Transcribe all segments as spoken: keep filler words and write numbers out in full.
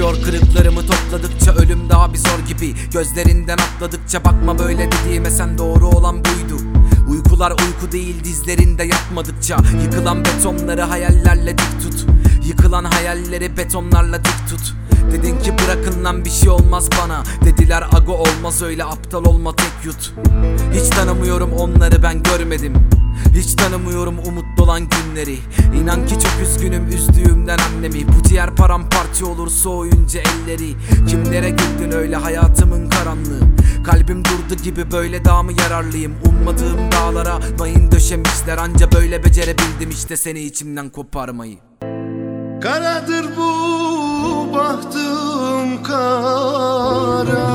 zor, kırıklarımı topladıkça ölüm daha bir zor gibi. Gözlerinden atladıkça bakma böyle dediğime, sen doğru olan buydu. Uykular uyku değil dizlerinde yatmadıkça. Yıkılan betonları hayallerle dik tut. Yıkılan hayalleri betonlarla dik tut. Dedin ki bırakın lan bir şey olmaz bana. Dediler aga olmaz öyle, aptal olma tek yut. Hiç tanımıyorum onları, ben görmedim. Hiç tanımıyorum umutlu olan günleri. İnan ki çok üzgünüm üzdüğümden annemi. Bu ciğer paramparça olur soğuyunca elleri. Kimlere güldün öyle hayatımın karanlığı. Kalbim durdu gibi böyle daha mı yararlıyım? Ummadığım dağlara mayın döşemişler. Anca böyle becerebildim işte seni içimden koparmayı. Karadır bu bahtım kara,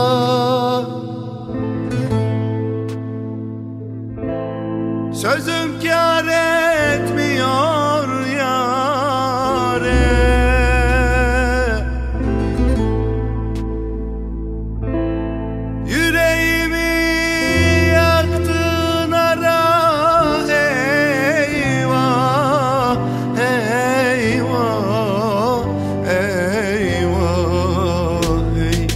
sözüm kâr etmiyor yâre. Yüreğimi yaktın ara, eyvah eyvah eyvah ey.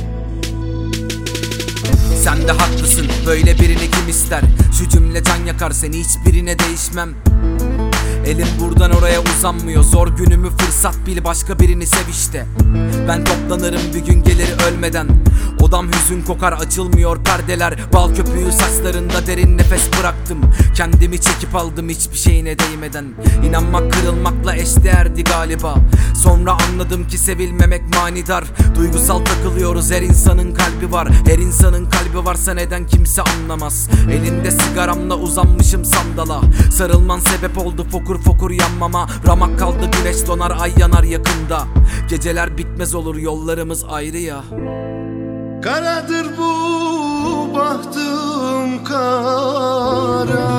Sen de haklısın, böyle birini kim ister? Şu cümle can yakar, seni hiçbirine değişmem. Elim buradan oraya uzanmıyor, zor günümü fırsat bil, başka birini sev işte. Ben toplanırım bir gün gelir ölmeden. Odam hüzün kokar, açılmıyor perdeler. Bal köpüğü saçlarında derin nefes bıraktım. Kendimi çekip aldım hiçbir şeyine değmeden. İnanmak kırılmakla eşdeğerdi galiba. Sonra anladım ki sevilmemek manidar. Duygusal takılıyoruz, her insanın kalbi var. Her insanın kalbi varsa neden kimse anlamaz. Elinde sigaramla uzanmışım sandala. Sarılman sebep oldu fokur fokur yanmama. Ramak kaldı güneş donar, ay yanar yakında. Geceler bitmez olur, yollarımız ayrı ya. Karadır bu bahtım kara,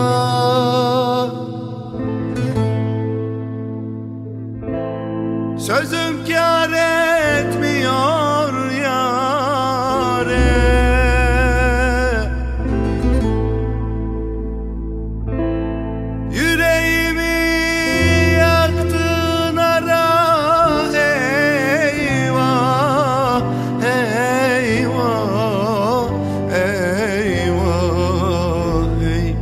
sözüm kâr etmiyor yâre. Yüreğimi yaktın ara, eyvah eyvah eyvah ey.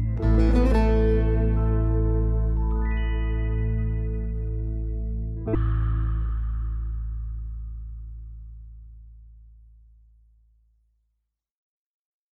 You